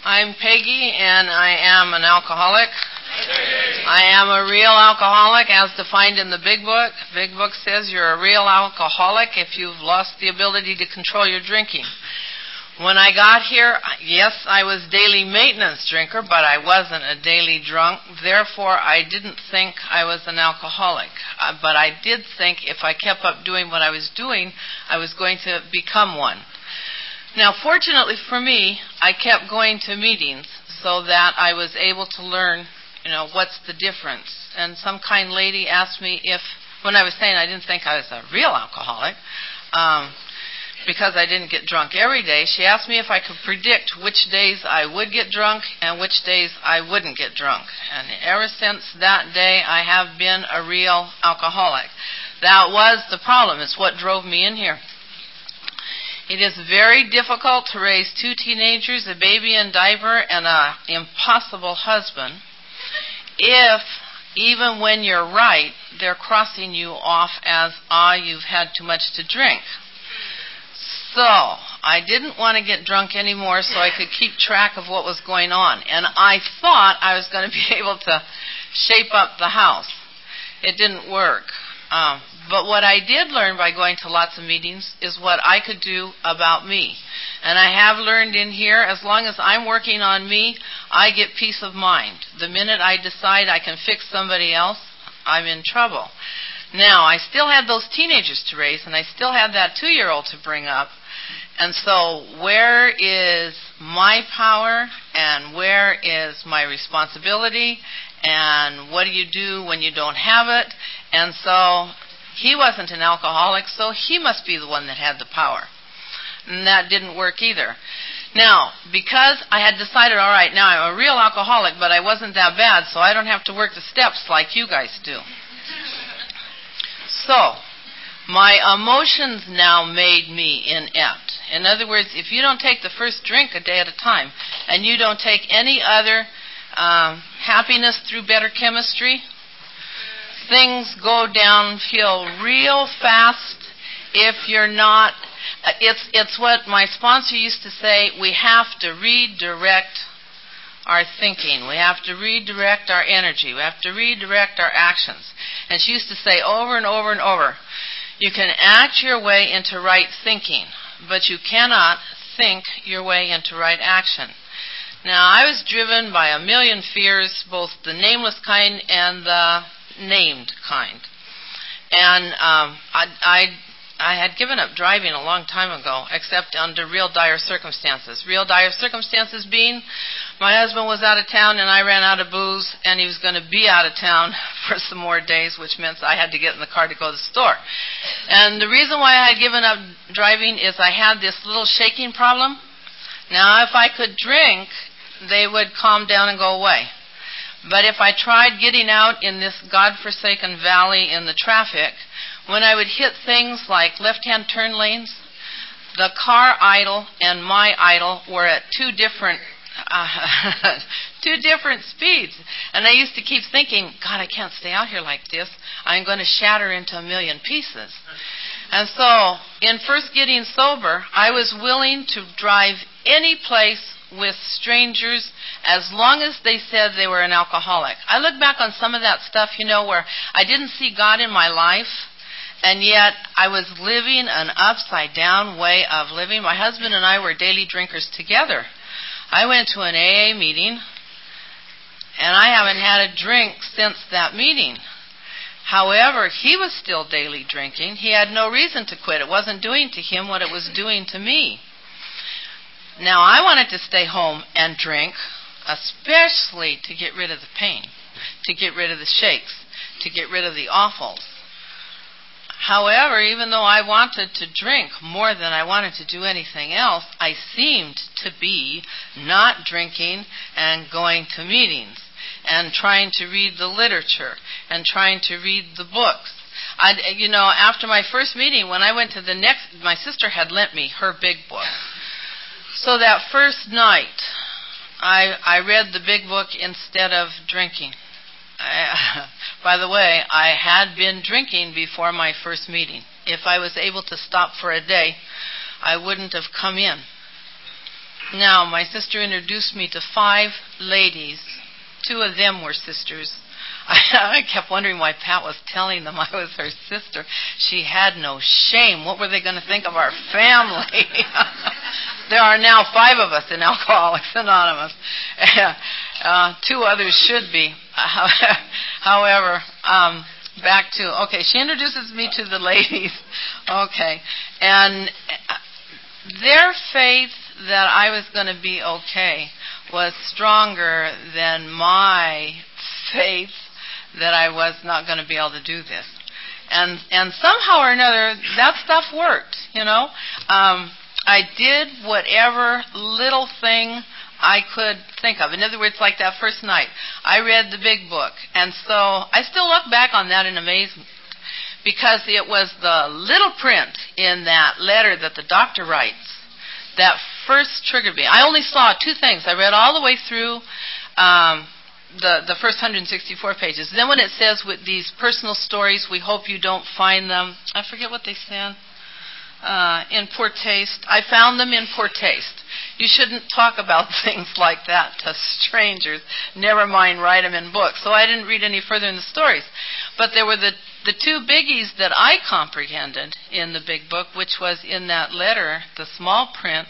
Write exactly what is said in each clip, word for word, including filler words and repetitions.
I'm Peggy, and I am an alcoholic. I am a real alcoholic as defined in the Big Book. Big Book says you're a real alcoholic if you've lost the ability to control your drinking. When I got here, yes, I was daily maintenance drinker, but I wasn't a daily drunk. Therefore, I didn't think I was an alcoholic. Uh, but I did think if I kept up doing what I was doing, I was going to become one. Now, fortunately for me, I kept going to meetings so that I was able to learn, you know, what's the difference. And some kind lady asked me if, when I was saying I didn't think I was a real alcoholic, um, because I didn't get drunk every day, she asked me if I could predict which days I would get drunk and which days I wouldn't get drunk. And ever since that day, I have been a real alcoholic. That was the problem. It's what drove me in here. It is very difficult to raise two teenagers, a baby in diaper, and an impossible husband if, even when you're right, they're crossing you off as, ah, you've had too much to drink. So, I didn't want to get drunk anymore so I could keep track of what was going on. And I thought I was going to be able to shape up the house. It didn't work. Um, but what I did learn by going to lots of meetings is what I could do about me. And I have learned in here, as long as I'm working on me, I get peace of mind. The minute I decide I can fix somebody else, I'm in trouble. Now, I still had those teenagers to raise, and I still had that two-year-old to bring up. And so where is my power, and where is my responsibility, and what do you do when you don't have it? And so he wasn't an alcoholic, so he must be the one that had the power. And that didn't work either. Now, because I had decided, all right, now I'm a real alcoholic, but I wasn't that bad, so I don't have to work the steps like you guys do. So, my emotions now made me inept. In other words, if you don't take the first drink a day at a time, and you don't take any other um, happiness through better chemistry, things go downhill real fast if you're not. It's, it's what my sponsor used to say, we have to redirect our thinking. We have to redirect our energy. We have to redirect our actions. And she used to say over and over and over, you can act your way into right thinking, but you cannot think your way into right action. Now, I was driven by a million fears, both the nameless kind and the named kind. And um, I, I I had given up driving a long time ago, except under real dire circumstances. Real dire circumstances being, my husband was out of town and I ran out of booze, and he was going to be out of town for some more days, which meant I had to get in the car to go to the store. And the reason why I had given up driving is I had this little shaking problem. Now, if I could drink, they would calm down and go away. But if I tried getting out in this godforsaken valley in the traffic, when I would hit things like left-hand turn lanes, the car idle and my idle were at two different uh, two different speeds. And I used to keep thinking, God, I can't stay out here like this. I'm going to shatter into a million pieces. And so, in first getting sober, I was willing to drive any place with strangers as long as they said they were an alcoholic. I look back on some of that stuff, you know, where I didn't see God in my life, and yet I was living an upside-down way of living. My husband and I were daily drinkers together. I went to an A A meeting, and I haven't had a drink since that meeting. However, he was still daily drinking. He had no reason to quit. It wasn't doing to him what it was doing to me. Now, I wanted to stay home and drink, especially to get rid of the pain, to get rid of the shakes, to get rid of the awfuls. However, even though I wanted to drink more than I wanted to do anything else, I seemed to be not drinking and going to meetings and trying to read the literature and trying to read the books. I, you know, after my first meeting, when I went to the next, my sister had lent me her big book. So that first night, I, I read the big book instead of drinking. I, by the way, I had been drinking before my first meeting. If I was able to stop for a day, I wouldn't have come in. Now, my sister introduced me to five ladies. Two of them were sisters. I, I kept wondering why Pat was telling them I was her sister. She had no shame. What were they going to think of our family? There are now five of us in Alcoholics Anonymous. Uh, two others should be. However, um, back to, okay, she introduces me to the ladies. Okay. And their faith that I was going to be okay was stronger than my faith that I was not going to be able to do this. And and somehow or another, that stuff worked, you know. Um, I did whatever little thing I could think of. In other words, like that first night, I read the big book. And so I still look back on that in amazement, because it was the little print in that letter that the doctor writes that first triggered me. I only saw two things. I read all the way through um, the, the first one hundred sixty-four pages. Then when it says with these personal stories, we hope you don't find them. I forget what they said. Uh, in poor taste. I found them in poor taste. You shouldn't talk about things like that to strangers. Never mind write them in books. So I didn't read any further in the stories. But there were the, the two biggies that I comprehended in the big book, which was in that letter, the small print,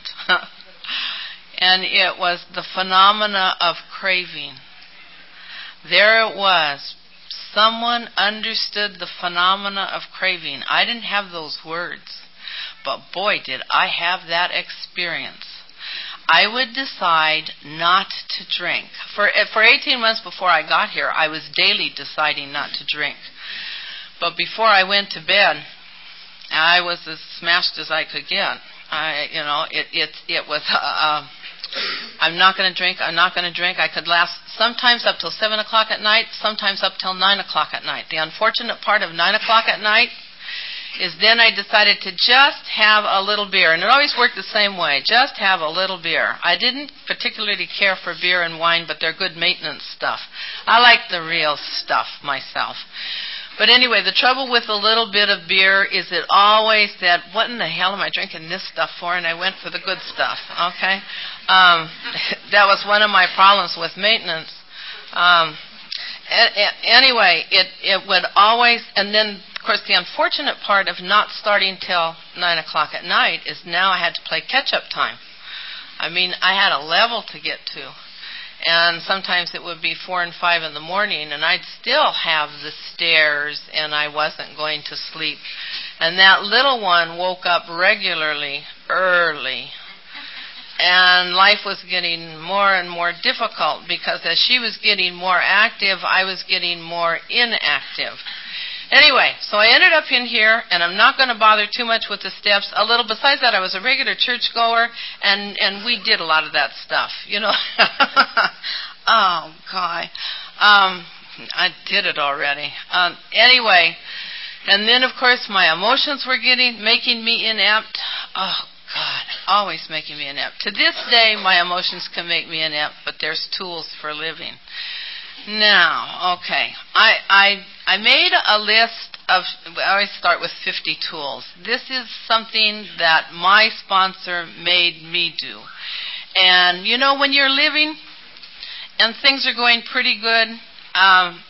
and it was the phenomena of craving. There it was. Someone understood the phenomena of craving. I didn't have those words. But boy, did I have that experience. I would decide not to drink. For for eighteen months before I got here, I was daily deciding not to drink. But before I went to bed, I was as smashed as I could get. I, you know, it it it was. Uh, uh, I'm not going to drink. I'm not going to drink. I could last sometimes up till seven o'clock at night, sometimes up till nine o'clock at night. The unfortunate part of nine o'clock at night is then I decided to just have a little beer. And it always worked the same way. Just have a little beer. I didn't particularly care for beer and wine, but they're good maintenance stuff. I like the real stuff myself. But anyway, the trouble with a little bit of beer is it always said, what in the hell am I drinking this stuff for? And I went for the good stuff, okay? Um, that was one of my problems with maintenance. Um, a- a- anyway, it, it would always, and then of course, the unfortunate part of not starting till nine o'clock at night is now I had to play catch-up time. I mean, I had a level to get to. And sometimes it would be four and five in the morning, and I'd still have the stares, and I wasn't going to sleep. And that little one woke up regularly, early. And life was getting more and more difficult, because as she was getting more active, I was getting more inactive. Anyway, so I ended up in here, and I'm not going to bother too much with the steps. A little, besides that, I was a regular churchgoer, and, and we did a lot of that stuff, you know. Oh, God. Um, I did it already. Um, anyway, and then, of course, my emotions were getting, making me inept. Oh, God, always making me inept. To this day, my emotions can make me inept, but there's tools for living. Now, okay, I, I I made a list of, I always start with fifty tools. This is something that my sponsor made me do. And, you know, when you're living and things are going pretty good, um,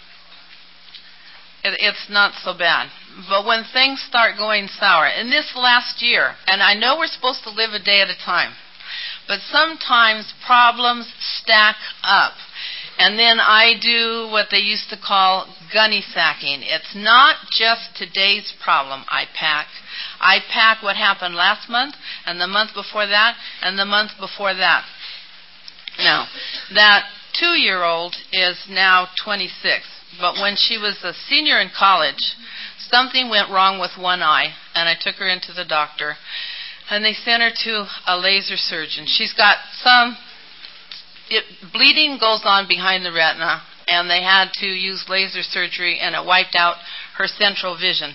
it, it's not so bad. But when things start going sour, and this last year, and I know we're supposed to live a day at a time, but sometimes problems stack up. And then I do what they used to call gunny sacking. It's not just today's problem I pack. I pack what happened last month, and the month before that, and the month before that. Now, that two-year-old is now twenty-six. But when she was a senior in college, something went wrong with one eye, and I took her into the doctor. And they sent her to a laser surgeon. She's got some... It, bleeding goes on behind the retina, and they had to use laser surgery, and it wiped out her central vision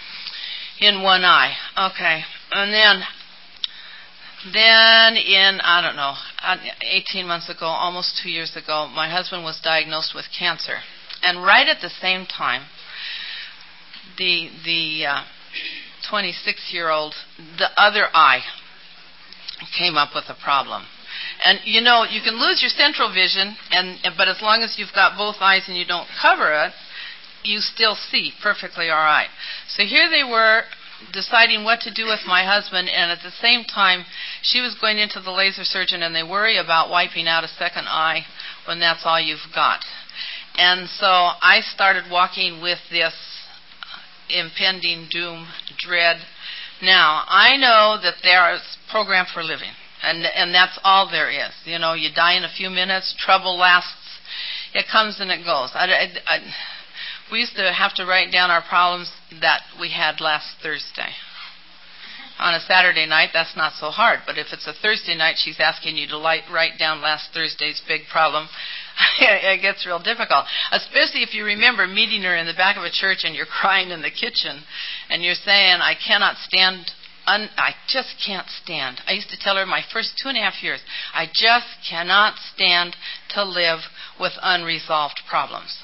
in one eye. Okay, and then, then in, I don't know, eighteen months ago, almost two years ago, my husband was diagnosed with cancer. And right at the same time, the the uh, twenty-six-year-old, the other eye, came up with a problem. And, you know, you can lose your central vision, and but as long as you've got both eyes and you don't cover it, you still see perfectly all right. So here they were deciding what to do with my husband, and at the same time, she was going into the laser surgeon, and they worry about wiping out a second eye when that's all you've got. And so I started walking with this impending doom, dread. Now, I know that there is a program for living, and and that's all there is. You know, you die in a few minutes, trouble lasts, it comes and it goes. I, I, I, we used to have to write down our problems that we had last Thursday. On a Saturday night, that's not so hard, but if it's a Thursday night, she's asking you to light, write down last Thursday's big problem. It gets real difficult, especially if you remember meeting her in the back of a church and you're crying in the kitchen and you're saying, I cannot stand, un- I just can't stand. I used to tell her my first two and a half years, I just cannot stand to live with unresolved problems.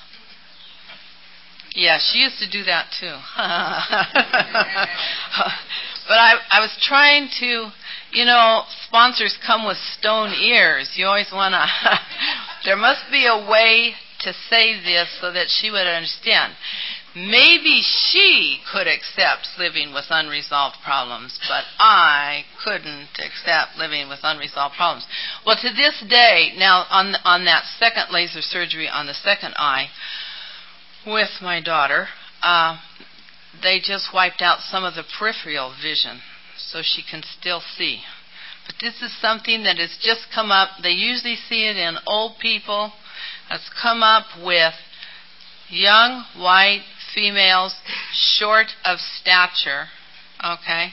Yeah, she used to do that too. But I, I was trying to, you know, sponsors come with stone ears. You always want to, there must be a way to say this so that she would understand. Maybe she could accept living with unresolved problems, but I couldn't accept living with unresolved problems. Well, to this day, now on on that second laser surgery on the second eye with my daughter, uh, they just wiped out some of the peripheral vision so she can still see. But this is something that has just come up. They usually see it in old people. It's come up with young, white females, short of stature, okay?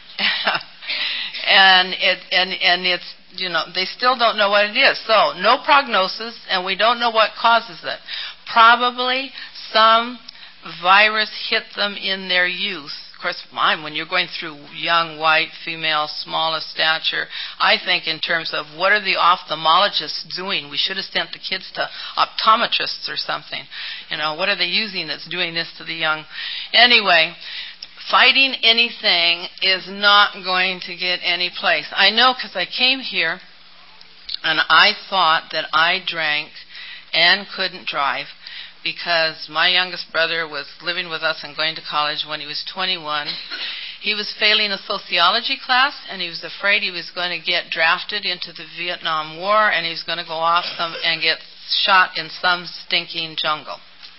and it and and it's, you know, they still don't know what it is. So, no prognosis, and we don't know what causes it. Probably some virus hit them in their youth. Of course, mine, when you're going through young, white, female, small of stature, I think in terms of what are the ophthalmologists doing? We should have sent the kids to optometrists or something. You know, what are they using that's doing this to the young? Anyway, fighting anything is not going to get any place. I know because I came here and I thought that I drank and couldn't drive, because my youngest brother was living with us and going to college when he was twenty-one. He was failing a sociology class, and he was afraid he was going to get drafted into the Vietnam War, and he was going to go off some and get shot in some stinking jungle.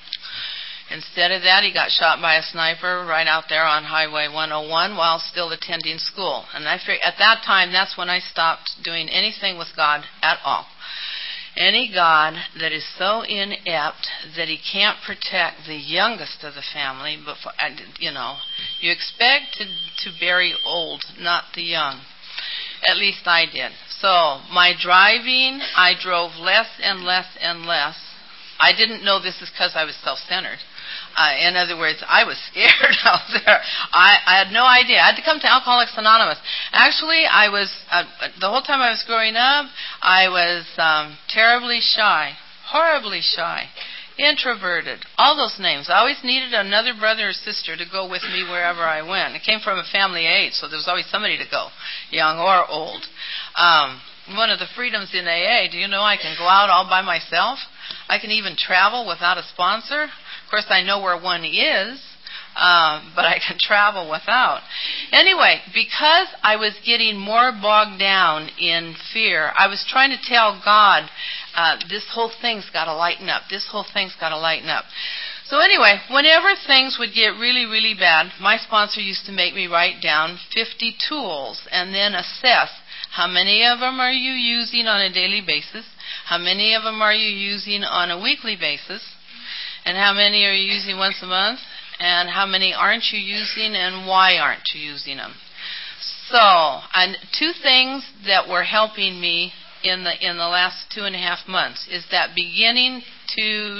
Instead of that, he got shot by a sniper right out there on Highway one oh one while still attending school. And I figured, at that time, that's when I stopped doing anything with God at all. Any God that is so inept that he can't protect the youngest of the family, before, you know, you expect to, to bury old, not the young. At least I did. So my driving, I drove less and less and less. I didn't know this is because I was self-centered. Uh, in other words, I was scared out there. I, I had no idea. I had to come to Alcoholics Anonymous. Actually, I was, uh, the whole time I was growing up, I was um, terribly shy, horribly shy, introverted, all those names. I always needed another brother or sister to go with me wherever I went. I came from a family of eight, so there was always somebody to go, young or old. Um, one of the freedoms in A A, do you know I can go out all by myself? I can even travel without a sponsor. Of course, I know where one is, um, but I can travel without. Anyway, because I was getting more bogged down in fear, I was trying to tell God, uh, this whole thing's got to lighten up. This whole thing's got to lighten up. So anyway, whenever things would get really, really bad, my sponsor used to make me write down fifty tools and then assess how many of them are you using on a daily basis, how many of them are you using on a weekly basis, and how many are you using once a month, and how many aren't you using, and why aren't you using them? So, and two things that were helping me in the in the last two and a half months is that beginning to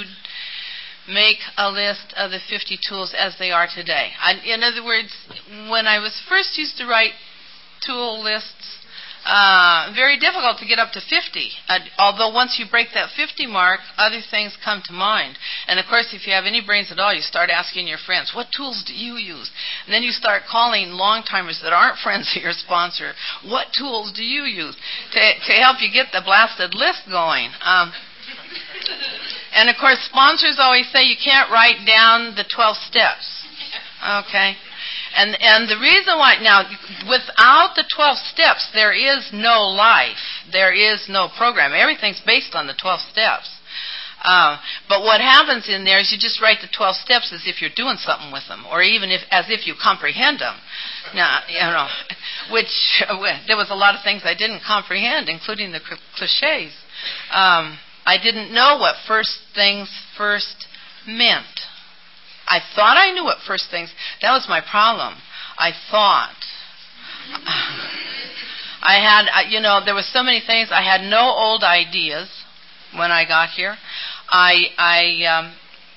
make a list of the fifty tools as they are today. I, in other words, when I was first used to write tool lists, uh, very difficult to get up to fifty. Uh, although once you break that fifty mark, other things come to mind. And of course, if you have any brains at all, you start asking your friends, what tools do you use? And then you start calling long-timers that aren't friends of your sponsor, what tools do you use to, to help you get the blasted list going? Um, and of course, sponsors always say you can't write down the twelve steps. Okay? And and the reason why, now, without the twelve steps, there is no life. There is no program. Everything's based on the twelve steps. Uh, but what happens in there is you just write the twelve steps as if you're doing something with them, or even if as if you comprehend them. Now, you know, which, uh, there was a lot of things I didn't comprehend, including the cliches. Um, I didn't know what first things first meant. I thought I knew what first things... That was my problem. I thought. I had, you know, there were so many things. I had no old ideas when I got here. I, I, um,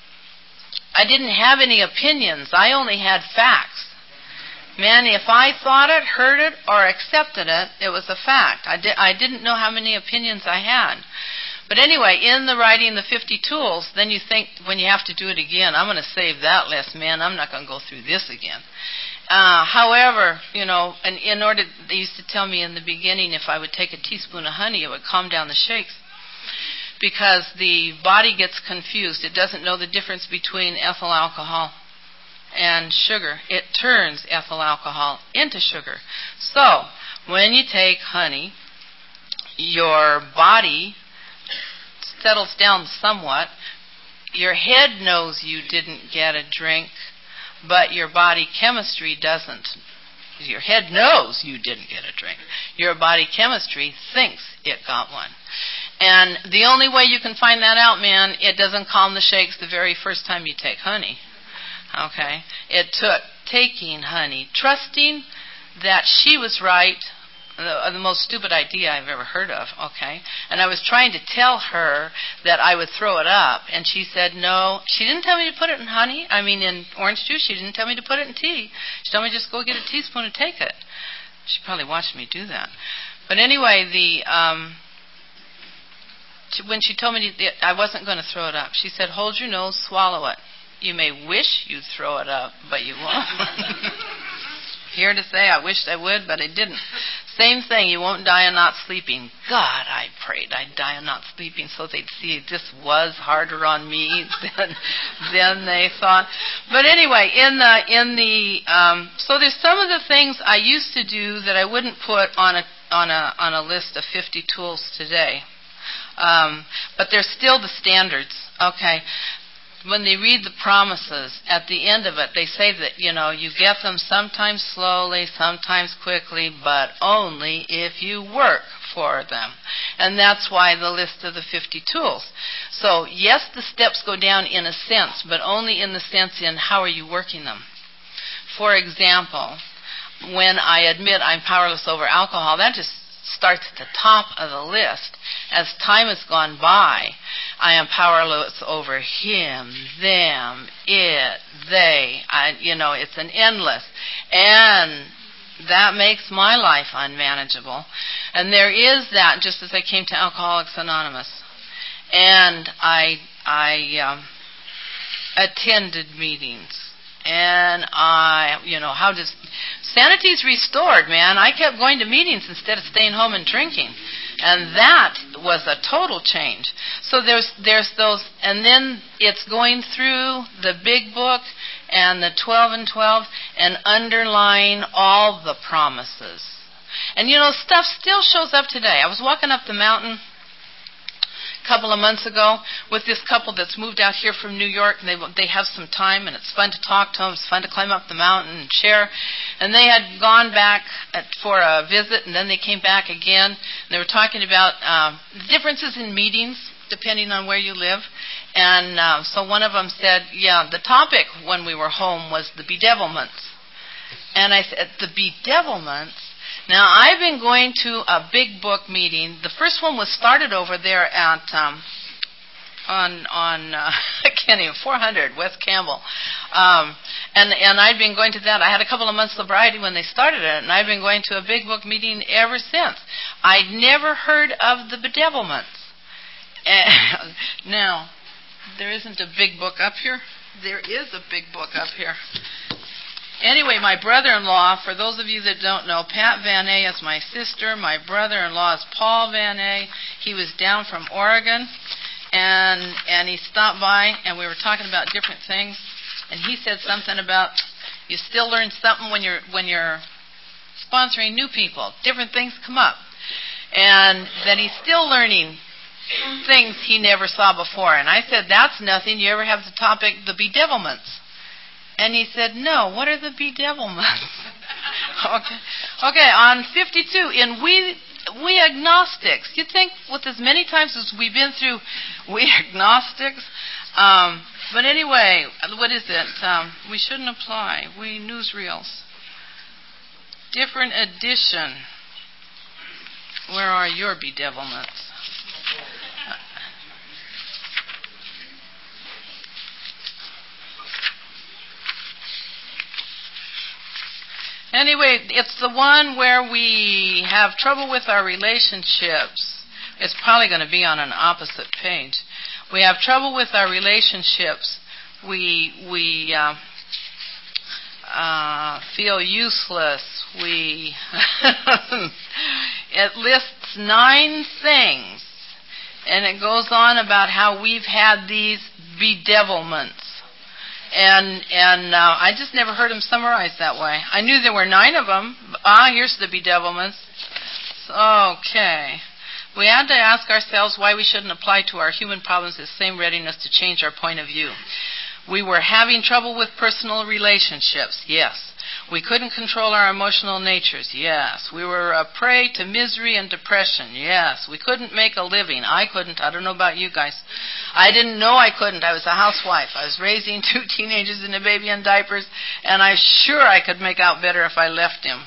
I didn't have any opinions. I only had facts. Man, if I thought it, heard it, or accepted it, it was a fact. I, di- I didn't know how many opinions I had. But anyway, in the writing the fifty tools, then you think when you have to do it again, I'm going to save that list, man. I'm not going to go through this again. Uh, however, you know, and in order, they used to tell me in the beginning if I would take a teaspoon of honey, it would calm down the shakes. Because the body gets confused. It doesn't know the difference between ethyl alcohol and sugar. It turns ethyl alcohol into sugar. So, when you take honey, your body settles down somewhat. Your head knows you didn't get a drink, but your body chemistry doesn't. Your head knows you didn't get a drink. Your body chemistry thinks it got one. And the only way you can find that out, man, it doesn't calm the shakes the very first time you take honey. Okay? It took taking honey, trusting that she was right, The, the most stupid idea I've ever heard of, okay? And I was trying to tell her that I would throw it up, and she said no. She didn't tell me to put it in honey. I mean, in orange juice. She didn't tell me to put it in tea. She told me just go get a teaspoon and take it. She probably watched me do that. But anyway, the um, she, when she told me to, I wasn't going to throw it up, she said, hold your nose, swallow it. You may wish you'd throw it up, but you won't. Here to say I wished I would, but I didn't. Same thing, you won't die of not sleeping. God, I prayed I'd die of not sleeping so they'd see it just was harder on me than, than they thought. But anyway, in the, in the, um, so there's some of the things I used to do that I wouldn't put on a, on a, on a list of fifty tools today. Um, but they're still the standards, okay? When they read the promises, at the end of it, they say that, you know, you get them sometimes slowly, sometimes quickly, but only if you work for them. And that's why the list of the fifty tools. So, yes, the steps go down in a sense, but only in the sense in how are you working them. For example, when I admit I'm powerless over alcohol, that just starts at the top of the list. As time has gone by, I am powerless over him, them, it, they. I, you know, it's an endless. And that makes my life unmanageable. And there is that just as I came to Alcoholics Anonymous. And I, I um, attended meetings. And I, you know, how does... Sanity's restored, man. I kept going to meetings instead of staying home and drinking. And that was a total change. So there's there's those, and then it's going through the big book and the twelve and twelve and underlying all the promises. And you know, stuff still shows up today. I was walking up the mountain a couple of months ago with this couple that's moved out here from New York, and they they have some time, and it's fun to talk to them. It's fun to climb up the mountain and share. And they had gone back at, for a visit, and then they came back again. And they were talking about uh, differences in meetings depending on where you live. And uh, so one of them said, yeah, the topic when we were home was the bedevilments. And I said, the bedevilments? Now, I've been going to a big book meeting. The first one was started over there at, um, on on uh, I can't even four hundred West Campbell, um, and and I'd been going to that. I had a couple of months sobriety when they started it, and I've been going to a Big Book meeting ever since. I'd never heard of the bedevilments. And now, there isn't a big book up here. There is a big book up here. Anyway, my brother-in-law, for those of you that don't know, Pat Van A is my sister. My brother-in-law is Paul Van A. He was down from Oregon, and and he stopped by, and we were talking about different things. And he said something about you still learn something when you're when you're sponsoring new people. Different things come up, and that he's still learning things he never saw before. And I said, that's nothing. You ever have the topic, the bedevilments? And he said, no, what are the bedevilments? okay. Okay, on fifty-two, in we we agnostics, you'd think with as many times as we've been through we agnostics, um, but anyway, what is it? Um, we shouldn't apply. We newsreels. Different edition. Where are your bedevilments? Anyway, it's the one where we have trouble with our relationships. It's probably going to be on an opposite page. We have trouble with our relationships. We we uh, uh, feel useless. We it lists nine things, and it goes on about how we've had these bedevilments. And and uh, I just never heard them summarized that way. I knew there were nine of them. Ah, here's the bedevilments. Okay. We had to ask ourselves why we shouldn't apply to our human problems the same readiness to change our point of view. We were having trouble with personal relationships. Yes. We couldn't control our emotional natures. Yes. We were a prey to misery and depression. Yes. We couldn't make a living. I couldn't. I don't know about you guys. I didn't know I couldn't. I was a housewife. I was raising two teenagers and a baby in diapers, and I'm sure I could make out better if I left him.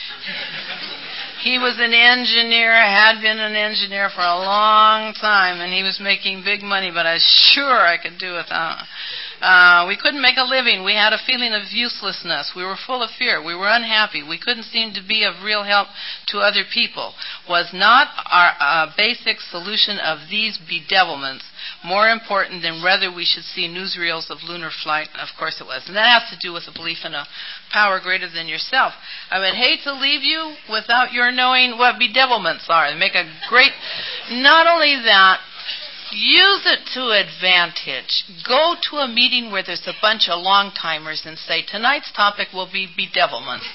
He was an engineer, had been an engineer for a long time, and he was making big money, but I was sure I could do without. Uh, we couldn't make a living. We had a feeling of uselessness. We were full of fear. We were unhappy. We couldn't seem to be of real help to other people. Was not our uh, basic solution of these bedevilments more important than whether we should see newsreels of lunar flight? Of course it was. And that has to do with a belief in a power greater than yourself. I would hate to leave you without your knowing what bedevilments are. They make a great... Not only that, use it to advantage. Go to a meeting where there's a bunch of long-timers and say, tonight's topic will be bedevilments.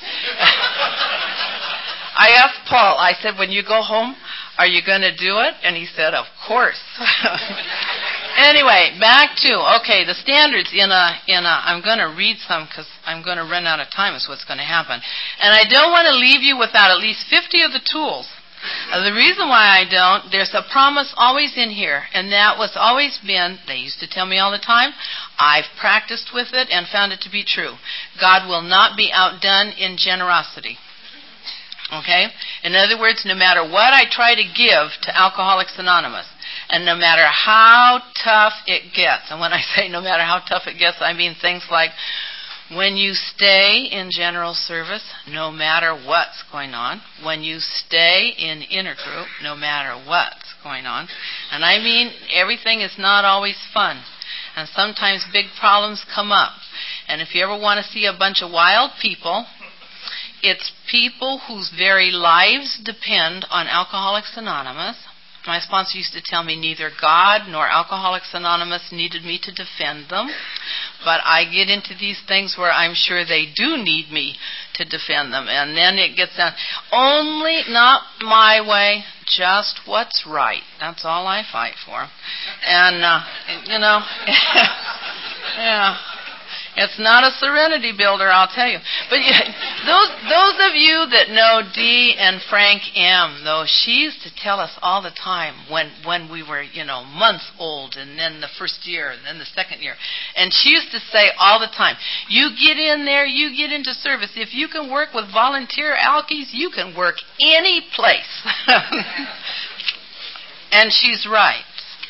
I asked Paul, I said, when you go home, are you going to do it? And he said, of course. Anyway, back to, okay, the standards in a, in a, I'm going to read some because I'm going to run out of time is what's going to happen. And I don't want to leave you without at least fifty of the tools. Uh, the reason why I don't, there's a promise always in here, and that was always been, they used to tell me all the time, I've practiced with it and found it to be true. God will not be outdone in generosity. Okay? In other words, no matter what I try to give to Alcoholics Anonymous, and no matter how tough it gets, and when I say no matter how tough it gets, I mean things like, when you stay in general service, no matter what's going on. When you stay in inner group, no matter what's going on. And I mean, everything is not always fun. And sometimes big problems come up. And if you ever want to see a bunch of wild people, it's people whose very lives depend on Alcoholics Anonymous. My sponsor used to tell me neither God nor Alcoholics Anonymous needed me to defend them. But I get into these things where I'm sure they do need me to defend them. And then it gets down, only not my way, just what's right. That's all I fight for. And, uh, you know, yeah. It's not a serenity builder, I'll tell you. But those those of you that know Dee and Frank M., though, she used to tell us all the time when, when we were, you know, months old, and then the first year, and then the second year. And she used to say all the time, you get in there, you get into service. If you can work with volunteer alkies, you can work any place. And she's right.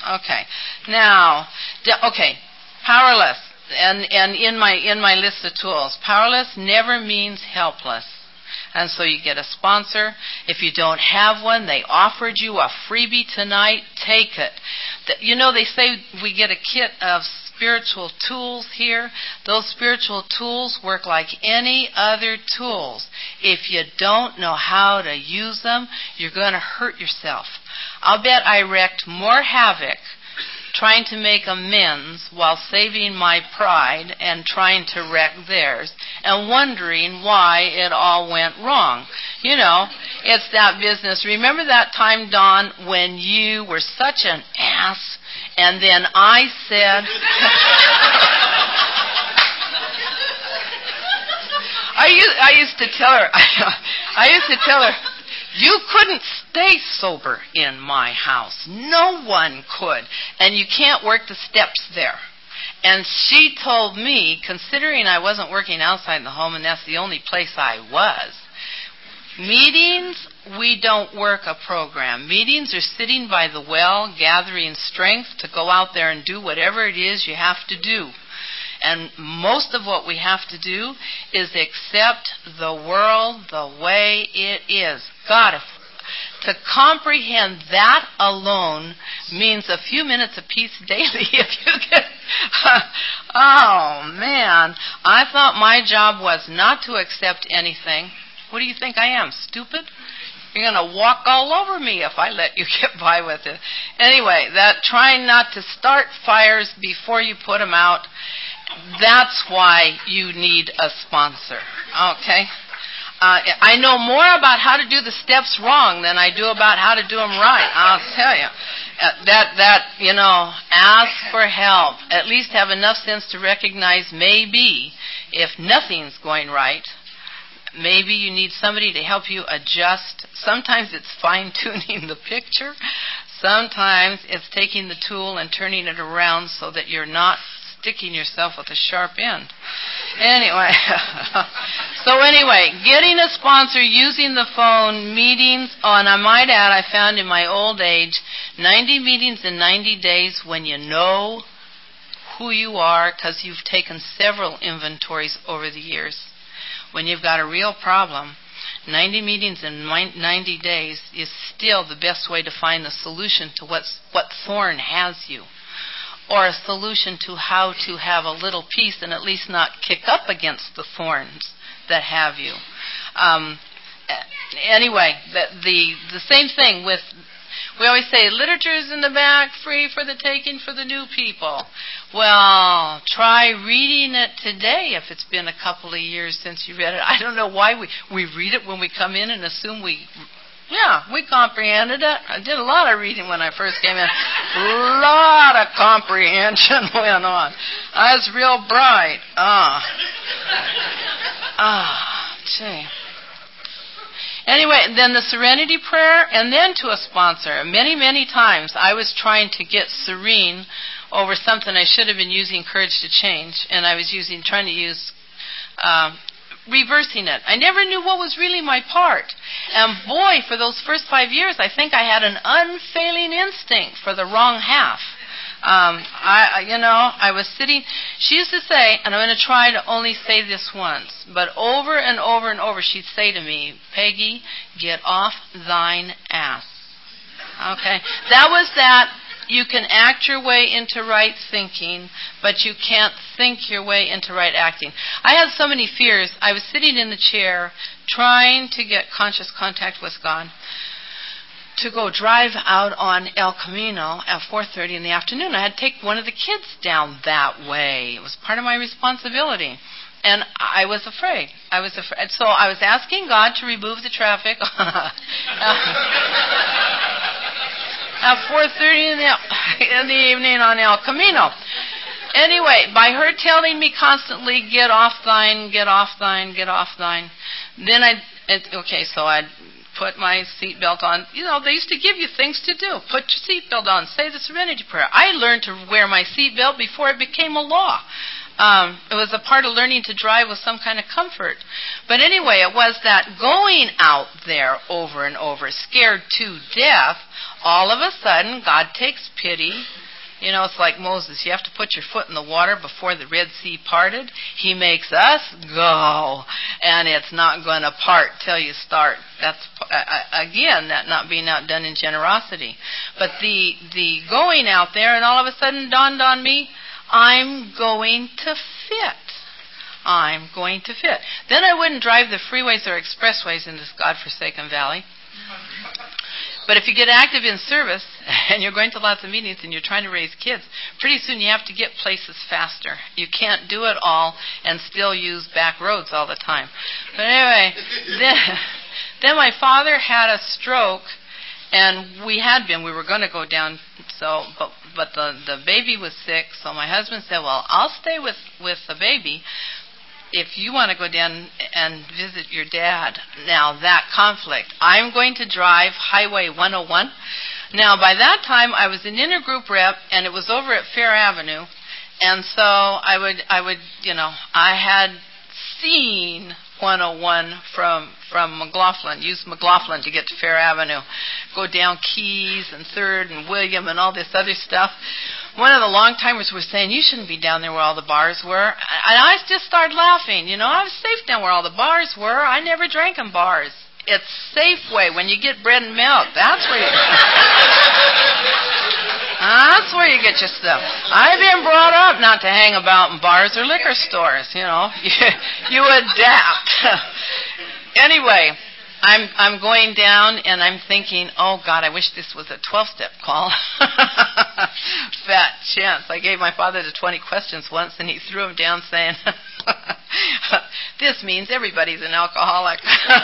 Okay. Now, okay, powerless. And and in my in my list of tools, powerless never means helpless. And so you get a sponsor. If you don't have one, they offered you a freebie tonight. Take it. You know, they say we get a kit of spiritual tools here. Those spiritual tools work like any other tools. If you don't know how to use them, you're going to hurt yourself. I'll bet I wreaked more havoc trying to make amends while saving my pride and trying to wreck theirs and wondering why it all went wrong. You know, it's that business. Remember that time, Don, when you were such an ass and then I said... I used, I used to tell her, I used to tell her, you couldn't stay sober in my house. No one could. And you can't work the steps there. And she told me, considering I wasn't working outside the home and that's the only place I was, meetings, we don't work a program. Meetings are sitting by the well, gathering strength to go out there and do whatever it is you have to do. And most of what we have to do is accept the world the way it is. God, if, to comprehend that alone means a few minutes a piece daily. If you get, oh man, I thought my job was not to accept anything. What do you think I am, stupid? You're going to walk all over me if I let you get by with it. Anyway, that trying not to start fires before you put them out, that's why you need a sponsor, okay? Uh, I know more about how to do the steps wrong than I do about how to do them right, I'll tell you. Uh, that, that, you know, ask for help. At least have enough sense to recognize maybe if nothing's going right, maybe you need somebody to help you adjust. Sometimes it's fine-tuning the picture. Sometimes it's taking the tool and turning it around so that you're not sticking yourself with a sharp end. Anyway, so anyway, getting a sponsor, using the phone, meetings. Oh, and I might add, I found in my old age, ninety meetings in ninety days when you know who you are because you've taken several inventories over the years. When you've got a real problem, ninety meetings in ninety days is still the best way to find the solution to what's, what thorn has you. Or a solution to how to have a little peace and at least not kick up against the thorns that have you. Um, anyway, the, the the same thing with, we always say, literature's in the back, free for the taking for the new people. Well, try reading it today if it's been a couple of years since you read it. I don't know why we, we read it when we come in and assume we... Yeah, we comprehended it. I did a lot of reading when I first came in. A lot of comprehension went on. I was real bright. Ah. Ah, gee. Anyway, then the Serenity Prayer, and then to a sponsor. Many, many times I was trying to get serene over something I should have been using Courage to Change, and I was using, trying to use... Um, reversing it. I never knew what was really my part. And boy, for those first five years, I think I had an unfailing instinct for the wrong half. Um, I, you know, I was sitting, she used to say, and I'm going to try to only say this once, but over and over and over she'd say to me, Peggy, get off thine ass. Okay? That was that. You can act your way into right thinking, but you can't think your way into right acting. I had so many fears. I was sitting in the chair trying to get conscious contact with God to go drive out on El Camino at four thirty in the afternoon. I had to take one of the kids down that way. It was part of my responsibility. And I was afraid. I was afraid. So I was asking God to remove the traffic. At four thirty in the, in the evening on El Camino. Anyway, by her telling me constantly, get off thine, get off thine, get off thine, then I, it, okay, so I'd put my seatbelt on. You know, they used to give you things to do. Put your seatbelt on, say the Serenity Prayer. I learned to wear my seatbelt before it became a law. Um, it was a part of learning to drive with some kind of comfort. But anyway, it was that going out there over and over, scared to death, all of a sudden God takes pity. You know, it's like Moses. You have to put your foot in the water before the Red Sea parted. He makes us go, and it's not going to part till you start. That's, uh, again, that not being outdone in generosity. But the the going out there, and all of a sudden dawned on me, I'm going to fit. I'm going to fit. Then I wouldn't drive the freeways or expressways in this godforsaken valley. But if you get active in service and you're going to lots of meetings and you're trying to raise kids, pretty soon you have to get places faster. You can't do it all and still use back roads all the time. But anyway, then, then my father had a stroke, and we had been. We were going to go down, so but but the, the baby was sick, so my husband said, well, I'll stay with, with the baby if you want to go down and visit your dad. Now, that conflict. I'm going to drive Highway one oh one. Now, by that time, I was an intergroup rep, and it was over at Fair Avenue. And so I would, I would, you know, I had seen one oh one from from McLaughlin, use McLaughlin to get to Fair Avenue, go down Keys and Third and William and all this other stuff. One of the long-timers was saying, you shouldn't be down there where all the bars were. And I just started laughing. You know, I was safe down where all the bars were. I never drank in bars. It's Safeway when you get bread and milk. That's where you That's where you get your stuff. I've been brought up not to hang about in bars or liquor stores, you know. You, you adapt. Anyway, I'm I'm going down and I'm thinking, oh God, I wish this was a twelve-step call. Fat chance. I gave my father the twenty questions once and he threw them down saying, this means everybody's an alcoholic.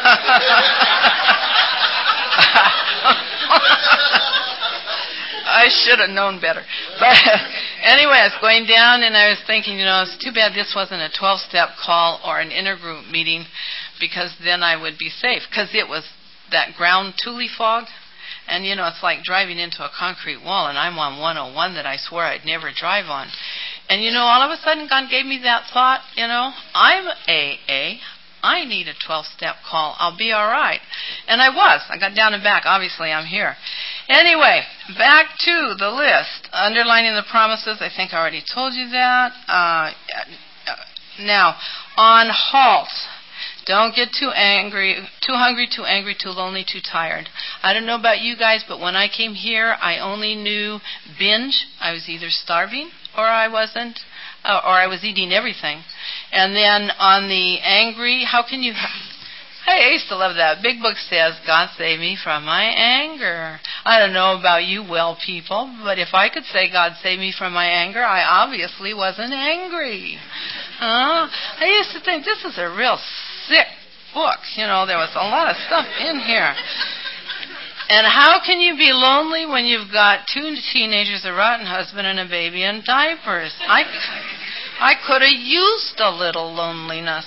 I should have known better. But anyway, I was going down and I was thinking, you know, it's too bad this wasn't a twelve-step call or an intergroup meeting, because then I would be safe. Because it was that ground tule fog. And, you know, it's like driving into a concrete wall, and I'm on one oh one that I swore I'd never drive on. And, you know, all of a sudden God gave me that thought, you know, I'm A A. I need a twelve-step call. I'll be all right. And I was. I got down and back. Obviously, I'm here. Anyway, back to the list. Underlining the promises, I think I already told you that. Uh, now, on halt. Don't get too angry, too hungry, too angry, too lonely, too tired. I don't know about you guys, but when I came here, I only knew binge. I was either starving or I wasn't, uh, or I was eating everything. And then on the angry, how can you... Hey, I used to love that. Big Book says, God save me from my anger. I don't know about you well people, but if I could say God save me from my anger, I obviously wasn't angry. Uh, I used to think this is a real sick book. You know, there was a lot of stuff in here. And how can you be lonely when you've got two teenagers, a rotten husband, and a baby in diapers? I, I could have used a little loneliness.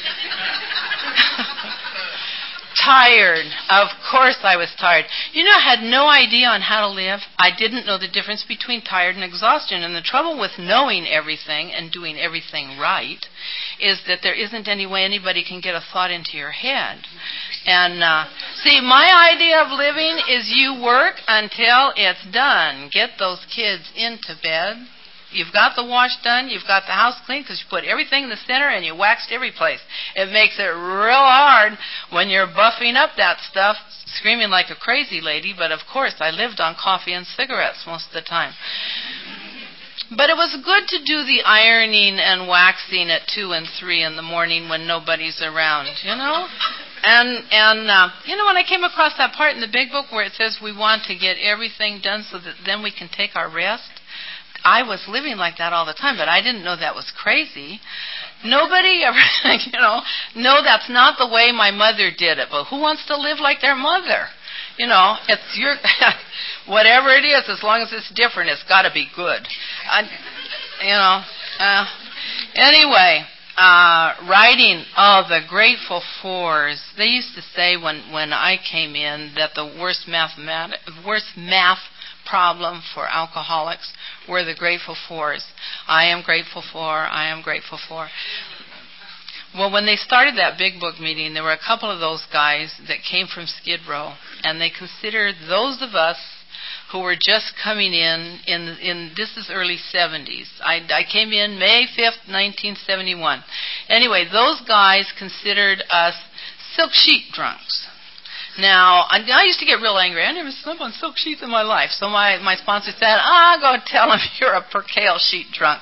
Tired. Of course I was tired. You know, I had no idea on how to live. I didn't know the difference between tired and exhaustion. And the trouble with knowing everything and doing everything right is that there isn't any way anybody can get a thought into your head. And, uh, see, my idea of living is you work until it's done. Get those kids into bed. You've got the wash done, you've got the house clean because you put everything in the center and you waxed every place. It makes it real hard when you're buffing up that stuff, screaming like a crazy lady, but of course I lived on coffee and cigarettes most of the time. But it was good to do the ironing and waxing at two and three in the morning when nobody's around, you know? And, and uh, you know, when I came across that part in the Big Book where it says we want to get everything done so that then we can take our rest, I was living like that all the time, but I didn't know that was crazy. Nobody ever, you know, no, that's not the way my mother did it. But who wants to live like their mother? You know, it's your, whatever it is, as long as it's different, it's got to be good. I, you know, uh, anyway, uh, writing, oh, the grateful fours. They used to say when, when I came in that the worst mathemat- worst math problem for alcoholics were the grateful fors. I am grateful for, I am grateful for. Well, when they started that Big Book meeting, there were a couple of those guys that came from Skid Row, and they considered those of us who were just coming in, in, in this is early seventies. I, I came in May fifth, nineteen seventy-one. Anyway, those guys considered us silk sheet drunks. Now, I, I used to get real angry. I never slept on silk sheets in my life. So my, my sponsor said, ah, go tell them you're a percale sheet drunk.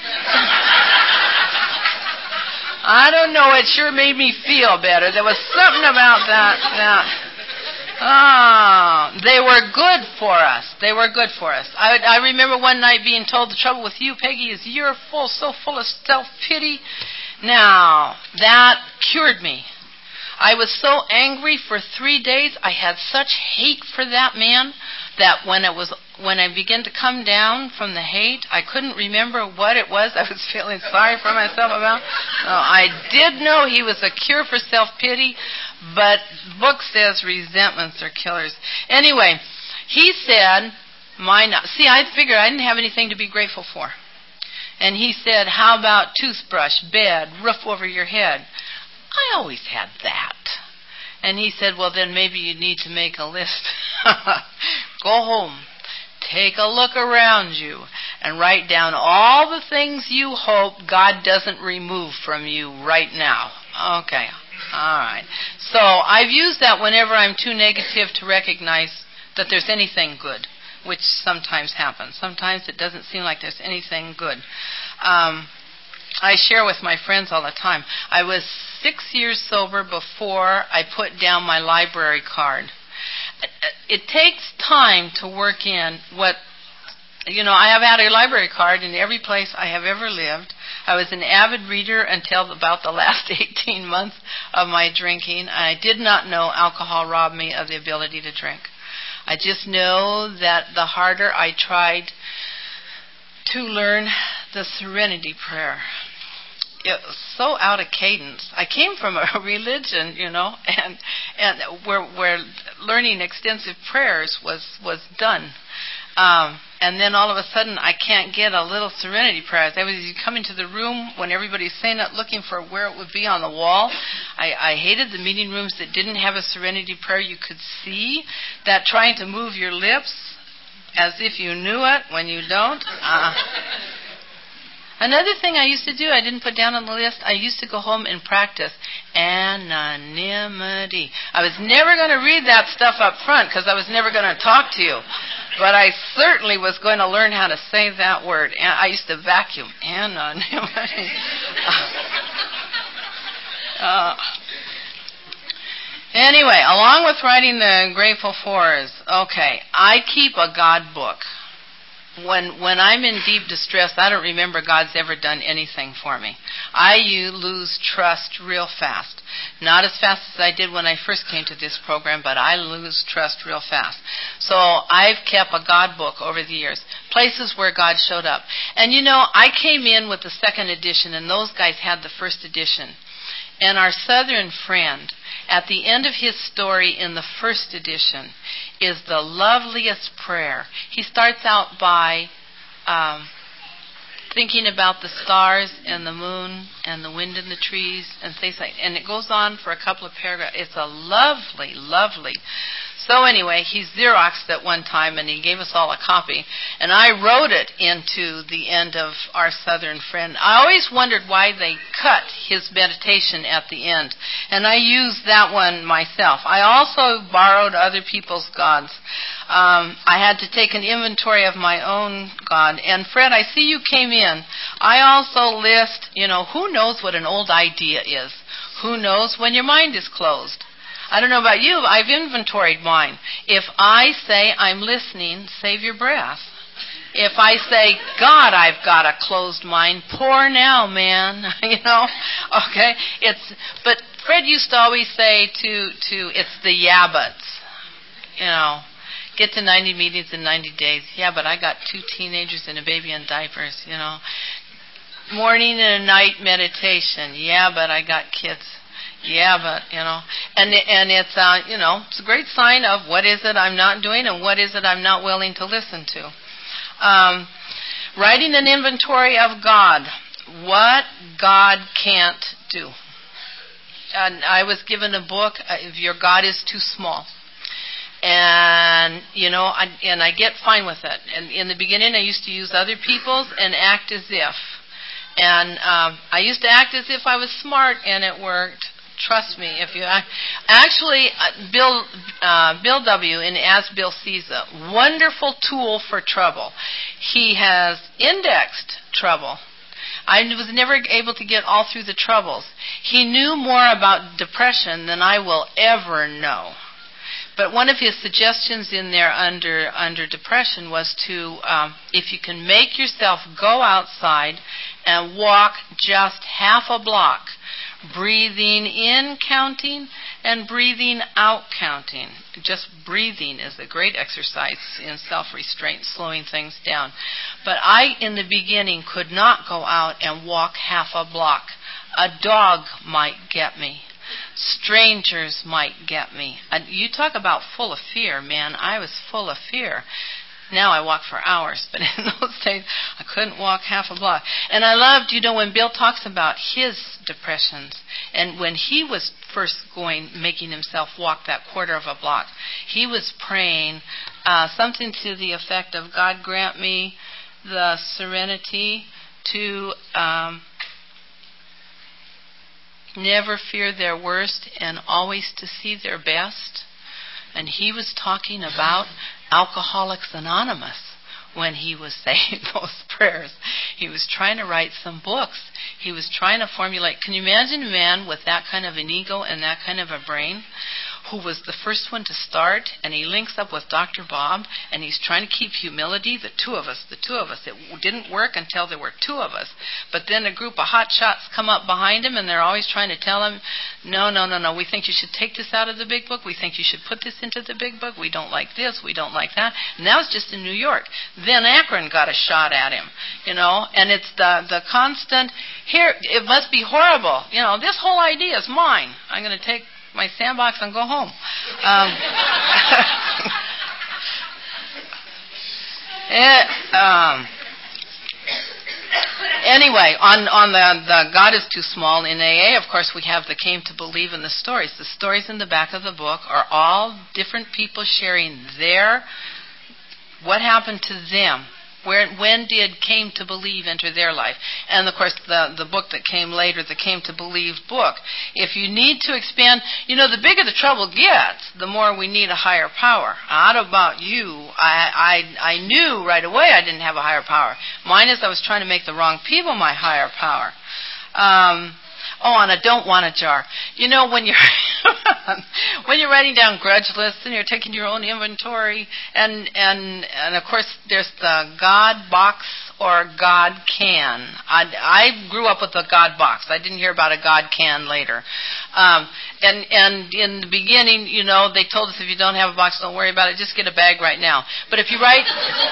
I don't know, it sure made me feel better. There was something about that. that Ah, they were good for us. They were good for us. I, I remember one night being told, the trouble with you, Peggy, is you're full, so full of self-pity. Now, that cured me. I was so angry for three days. I had such hate for that man that when it was when I began to come down from the hate, I couldn't remember what it was I was feeling sorry for myself about. No, I did know he was a cure for self-pity, but the book says resentments are killers. Anyway, he said, "My not." See, I figured I didn't have anything to be grateful for. And he said, "How about toothbrush, bed, roof over your head?" I always had that. And he said, well, then maybe you need to make a list. Go home, take a look around you, and write down all the things you hope God doesn't remove from you right now. Okay, all right. So I've used that whenever I'm too negative to recognize that there's anything good, which sometimes happens. Sometimes it doesn't seem like there's anything good. Um, I share with my friends all the time. I was six years sober before I put down my library card. It takes time to work in what, you know, I have had a library card in every place I have ever lived. I was an avid reader until about the last eighteen months of my drinking. I did not know alcohol robbed me of the ability to drink. I just know that the harder I tried to learn the Serenity Prayer, it was so out of cadence. I came from a religion, you know, and and where where learning extensive prayers was was done. Um, and then all of a sudden, I can't get a little Serenity Prayer. I was coming to the room when everybody's saying it, looking for where it would be on the wall. I, I hated the meeting rooms that didn't have a Serenity Prayer you could see. That trying to move your lips as if you knew it when you don't. Uh, Another thing I used to do, I didn't put down on the list, I used to go home and practice anonymity. I was never going to read that stuff up front because I was never going to talk to you. But I certainly was going to learn how to say that word. And I used to vacuum. Anonymity. uh, anyway, along with writing the Grateful Fors, okay, I keep a God book. When when I'm in deep distress, I don't remember God's ever done anything for me. I you lose trust real fast. Not as fast as I did when I first came to this program, but I lose trust real fast. So I've kept a God book over the years, places where God showed up. And you know, I came in with the second edition, and those guys had the first edition. And our Southern friend, at the end of his story in the first edition, is the loveliest prayer. He starts out by um, thinking about the stars and the moon and the wind in the trees and things like, and it goes on for a couple of paragraphs. It's a lovely, lovely. So anyway, he Xeroxed at one time and he gave us all a copy. And I wrote it into the end of our Southern friend. I always wondered why they cut his meditation at the end. And I used that one myself. I also borrowed other people's gods. Um, I had to take an inventory of my own God. And Fred, I see you came in. I also list, you know, who knows what an old idea is? Who knows when your mind is closed? I don't know about you, but I've inventoried mine. If I say I'm listening, save your breath. If I say, God, I've got a closed mind, pour now, man. you know, okay. It's but Fred used to always say to to it's the yeah buts. You know, get to ninety meetings in ninety days. Yeah, but I got two teenagers and a baby in diapers. You know, morning and a night meditation. Yeah, but I got kids. Yeah, but, you know, and and it's, uh, you know, it's a great sign of what is it I'm not doing and what is it I'm not willing to listen to. Um, writing an inventory of God, what God can't do. And I was given a book, uh, If Your God is Too Small. And, you know, I, and I get fine with it. And in the beginning, I used to use other people's and act as if. And um, I used to act as if I was smart, and it worked. Trust me. If you actually, uh, Bill uh, Bill W. in As Bill Sees It, wonderful tool for trouble. He has indexed trouble. I was never able to get all through the troubles. He knew more about depression than I will ever know. But one of his suggestions in there under under depression was to, um, if you can make yourself go outside and walk just half a block, breathing in, counting, and breathing out, counting. Just breathing is a great exercise in self-restraint, slowing things down. But I, in the beginning, could not go out and walk half a block. A dog might get me. Strangers might get me. And you talk about full of fear, man. I was full of fear. Now I walk for hours, but in those days I couldn't walk half a block. And I loved, you know, when Bill talks about his depressions, and when he was first going, making himself walk that quarter of a block, he was praying uh, something to the effect of, God grant me the serenity to um, never fear their worst and always to see their best. And he was talking about Alcoholics Anonymous when he was saying those prayers. He was trying to write some books. He was trying to formulate. Can you imagine a man with that kind of an ego and that kind of a brain, who was the first one to start, and he links up with Doctor Bob, and he's trying to keep humility, the two of us, the two of us. It didn't work until there were two of us. But then a group of hot shots come up behind him, and they're always trying to tell him, no, no, no, no, we think you should take this out of the big book. We think you should put this into the big book. We don't like this. We don't like that. And that was just in New York. Then Akron got a shot at him, you know, and it's the, the constant, here, it must be horrible. You know, this whole idea is mine. I'm going to take my sandbox and go home. Um, it, um, anyway, on, on the, the God is Too Small in A A, of course, we have the Came to Believe in the stories. The stories in the back of the book are all different people sharing their, what happened to them. Where, when did Came to Believe enter their life? And, of course, the, the book that came later, the Came to Believe book. If you need to expand, you know, the bigger the trouble gets, the more we need a higher power. I don't know about you. I, I, I knew right away I didn't have a higher power. Mine is I was trying to make the wrong people my higher power. Um, oh, and I don't want a jar. You know, when you're when you're writing down grudge lists and you're taking your own inventory, and and and of course there's the God box or God can. I, I grew up with the God box. I didn't hear about a God can later. Um, and and in the beginning, you know, they told us if you don't have a box, don't worry about it. Just get a bag right now. But if you write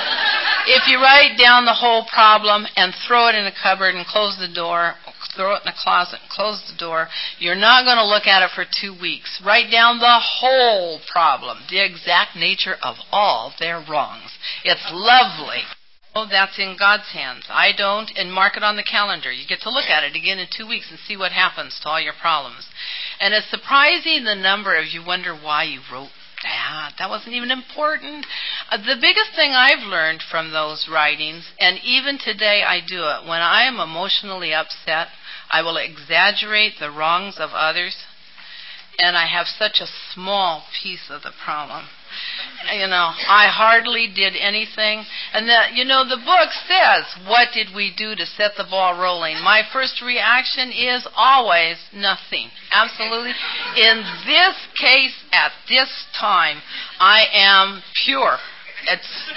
if you write down the whole problem and throw it in a cupboard and close the door, throw it in a closet and close the door, you're not going to look at it for two weeks. Write down the whole problem, the exact nature of all their wrongs. It's lovely. Oh, that's in God's hands. I don't, and mark it on the calendar. You get to look at it again in two weeks and see what happens to all your problems. And it's surprising the number of you wonder why you wrote that. That wasn't even important. Uh, the biggest thing I've learned from those writings, and even today I do it, when I am emotionally upset, I will exaggerate the wrongs of others, and I have such a small piece of the problem. You know, I hardly did anything. And, the, you know, the book says, what did we do to set the ball rolling? My first reaction is always nothing. Absolutely. In this case, at this time, I am pure. It's,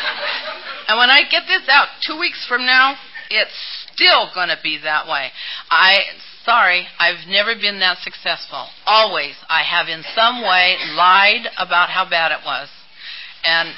and when I get this out two weeks from now, it's still going to be that way. I... Sorry, I've never been that successful. Always, I have in some way lied about how bad it was. And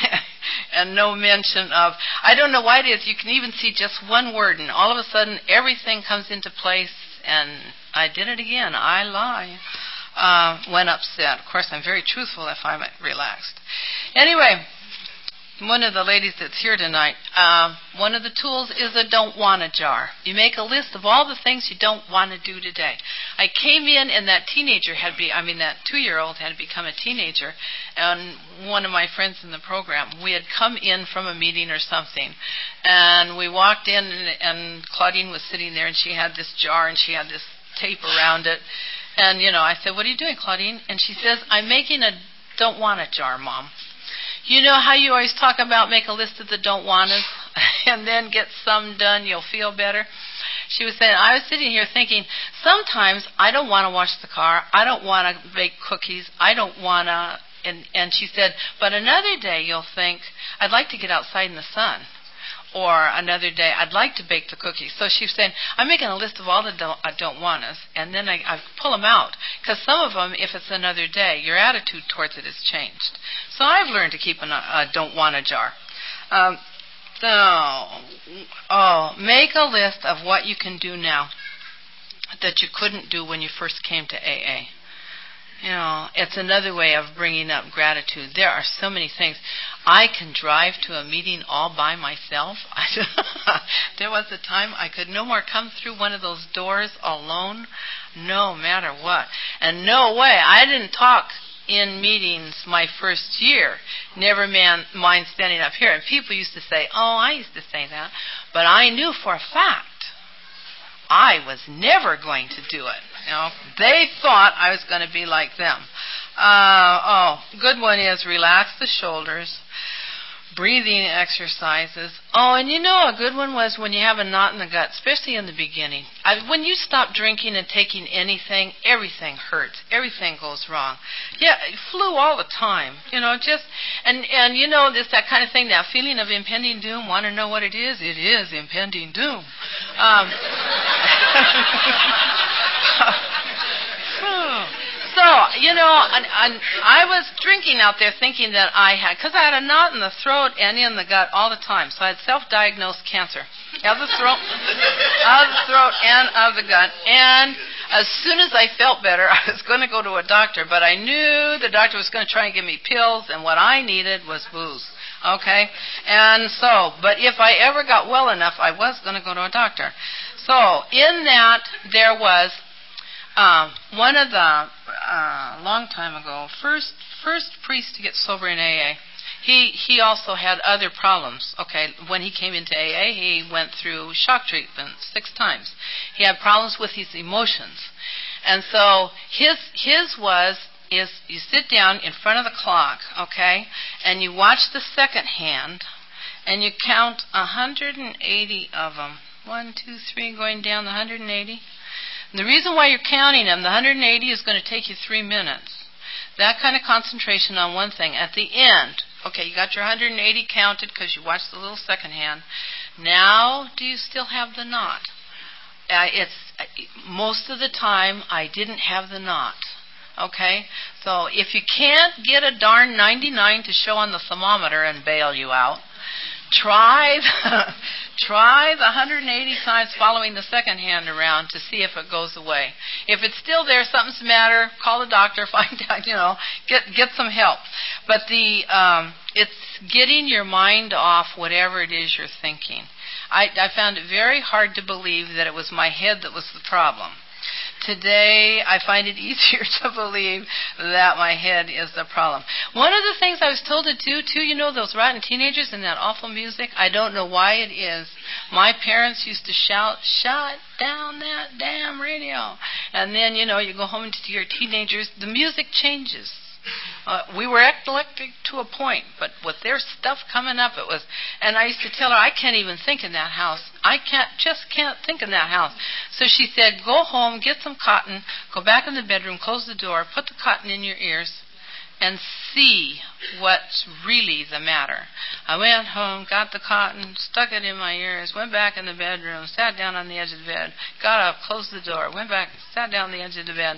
and no mention of, I don't know why it is, you can even see just one word and all of a sudden everything comes into place and I did it again. I lie. Uh, when upset. Of course, I'm very truthful if I'm relaxed. Anyway, one of the ladies that's here tonight, uh, one of the tools is a don't wanna jar. You make a list of all the things you don't want to do today. I came in and that teenager had be, I mean that two-year-old had become a teenager, and one of my friends in the program, we had come in from a meeting or something, and we walked in and, and Claudine was sitting there and she had this jar and she had this tape around it. And, you know, I said, what are you doing, Claudine? And she says, I'm making a don't wanna jar, Mom. You know how you always talk about make a list of the don't wannas and then get some done, you'll feel better? She was saying, I was sitting here thinking, sometimes I don't want to wash the car, I don't want to bake cookies, I don't want to, and, and she said, but another day you'll think, I'd like to get outside in the sun. Or another day, I'd like to bake the cookies. So she's saying, I'm making a list of all the don't, I don't want-us, and then I, I pull them out. Because some of them, if it's another day, your attitude towards it has changed. So I've learned to keep a, a don't want-a jar. Um, so, oh, make a list of what you can do now that you couldn't do when you first came to A A. You know, it's another way of bringing up gratitude. There are so many things. I can drive to a meeting all by myself. There was a time I could no more come through one of those doors alone, no matter what. And no way, I didn't talk in meetings my first year. Never man, mind standing up here. And people used to say, oh, I used to say that. But I knew for a fact I was never going to do it. You know, they thought I was going to be like them. Uh, oh, good one is relax the shoulders, breathing exercises. Oh, and you know a good one was when you have a knot in the gut, especially in the beginning. I, when you stop drinking and taking anything, everything hurts. Everything goes wrong. Yeah, flu all the time. You know, just, and, and you know, this, that kind of thing, that feeling of impending doom, want to know what it is? It is impending doom. Um, So, you know, and, and I was drinking out there thinking that I had, because I had a knot in the throat and in the gut all the time. So I had self-diagnosed cancer of the throat, of the throat and of the gut. And as soon as I felt better, I was going to go to a doctor, but I knew the doctor was going to try and give me pills, and what I needed was booze. Okay? And so, but if I ever got well enough, I was going to go to a doctor. So, in that, there was Uh, one of the, uh, long time ago, first first priest to get sober in A A, he he also had other problems. Okay, when he came into A A, he went through shock treatment six times. He had problems with his emotions. And so his his was, is you sit down in front of the clock, okay, and you watch the second hand, and you count one hundred eighty of them. One, two, three, going down the one hundred eighty. And the reason why you're counting them, the one hundred eighty is going to take you three minutes. That kind of concentration on one thing. At the end, okay, you got your one hundred eighty counted because you watched the little second hand. Now, do you still have the knot? Uh, it's most of the time I didn't have the knot. Okay, so if you can't get a darn ninety-nine to show on the thermometer and bail you out, try the, try the one hundred eighty times following the second hand around to see if it goes away. If it's still there, something's the matter, call the doctor, find out, you know, get get some help. But the um, it's getting your mind off whatever it is you're thinking. I, I found it very hard to believe that it was my head that was the problem. Today, I find it easier to believe that my head is the problem. One of the things I was told to do, too, you know, those rotten teenagers and that awful music, I don't know why it is. My parents used to shout, shut down that damn radio. And then, you know, you go home to your teenagers, the music changes. Uh, we were eclectic to a point, but with their stuff coming up, it was, and I used to tell her, I can't even think in that house. I can't, just can't think in that house. So she said, go home, get some cotton, go back in the bedroom, close the door, put the cotton in your ears, and see what's really the matter. I went home, got the cotton, stuck it in my ears, went back in the bedroom, sat down on the edge of the bed, got up, closed the door, went back, sat down on the edge of the bed.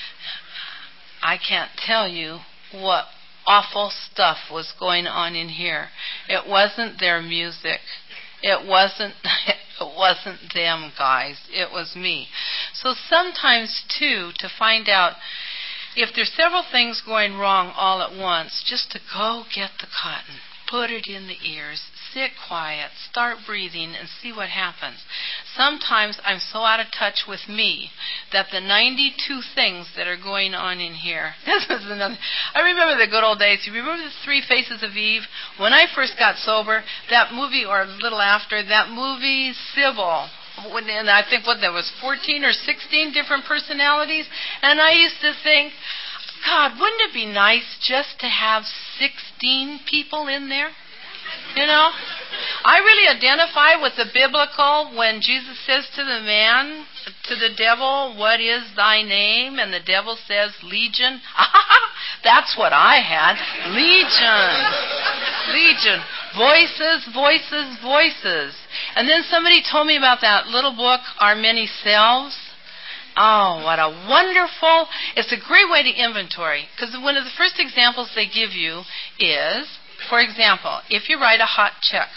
I can't tell you what awful stuff was going on in here. It wasn't their music. It wasn't it wasn't them, guys. It was me. So sometimes, too, to find out if there's several things going wrong all at once, just to go get the cotton, put it in the ears, sit quiet, start breathing, and see what happens. Sometimes I'm so out of touch with me that the ninety-two things that are going on in here, this is another, I remember the good old days. You remember the Three Faces of Eve? When I first got sober, that movie, or a little after, that movie, Sybil, when, and I think what there was fourteen or sixteen different personalities, and I used to think, God, wouldn't it be nice just to have sixteen people in there? You know, I really identify with the biblical when Jesus says to the man, to the devil, what is thy name? And the devil says, Legion. That's what I had. Legion. Legion. Voices, voices, voices. And then somebody told me about that little book, Our Many Selves. Oh, what a wonderful, it's a great way to inventory. Because one of the first examples they give you is, for example, if you write a hot check,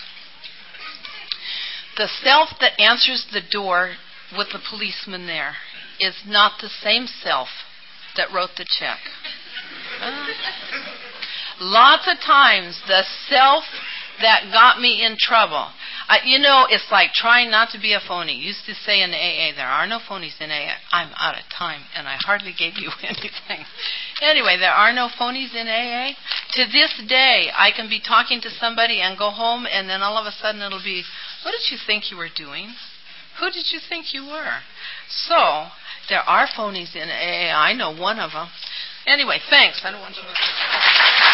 the self that answers the door with the policeman there is not the same self that wrote the check. Uh, lots of times, the self that got me in trouble. Uh, you know, it's like trying not to be a phony. Used to say in A A, there are no phonies in A A. I'm out of time, and I hardly gave you anything. Anyway, there are no phonies in A A. To this day, I can be talking to somebody and go home, and then all of a sudden it'll be, what did you think you were doing? Who did you think you were? So, there are phonies in A A. I know one of them. Anyway, thanks. I don't want you to...